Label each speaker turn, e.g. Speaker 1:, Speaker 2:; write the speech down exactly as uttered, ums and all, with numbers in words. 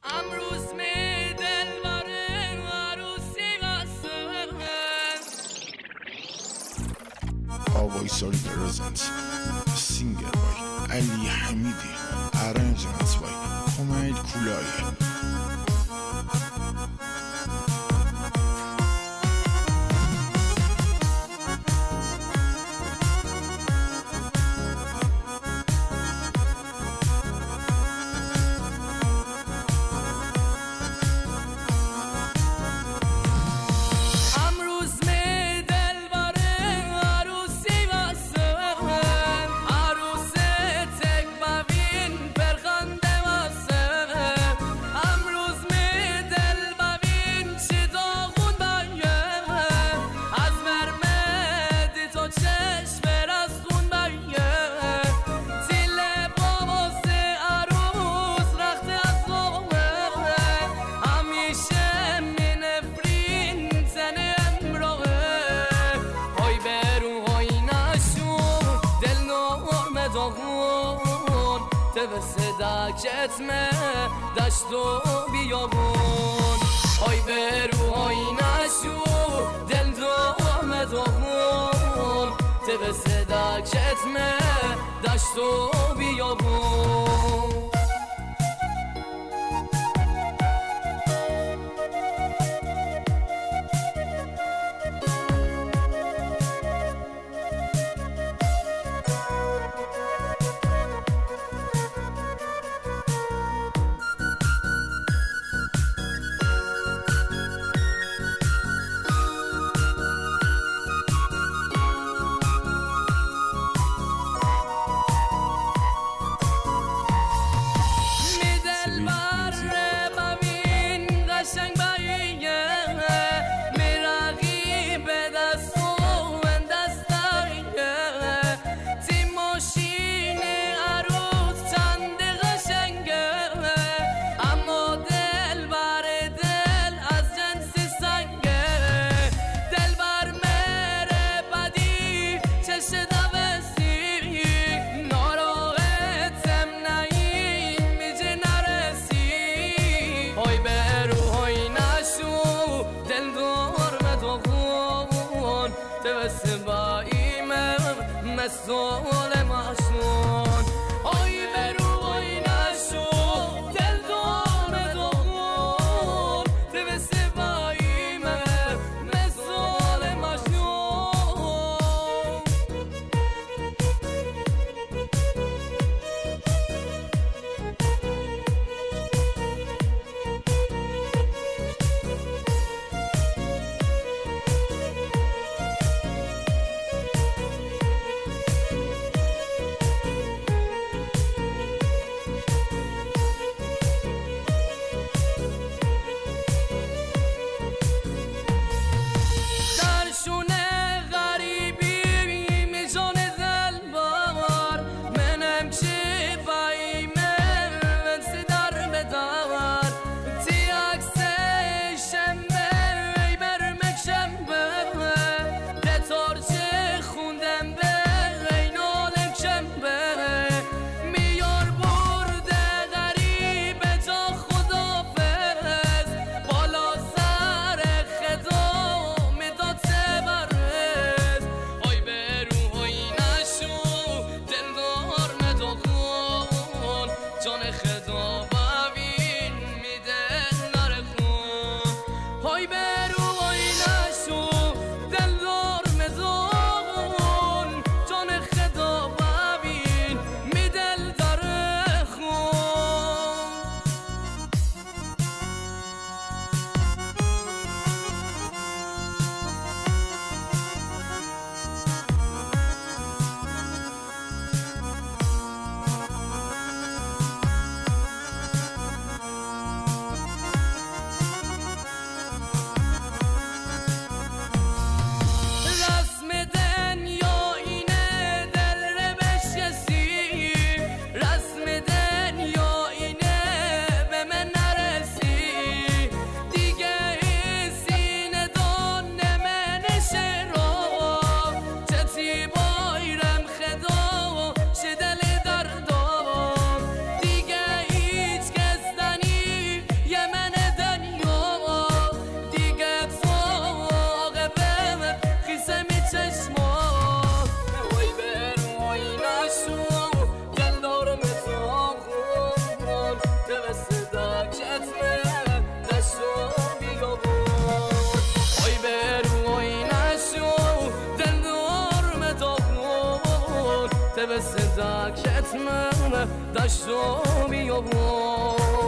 Speaker 1: امروز می دلبره عروسی قصد
Speaker 2: آوای سال پرزنت سینگر بای علی حمیدی ارنجمنت بای کمیل کولایی
Speaker 1: به صداکت مه دشت و بیابون آی به روحای نشو دل دوم دومون ته به صداکت مه دشت و بیابون تبسم با ایمم مسئول ماشون آی برو آی نشو دل دام دون تبسم با ایمم مسئول ماشون ترک شتمه دشت و بیابون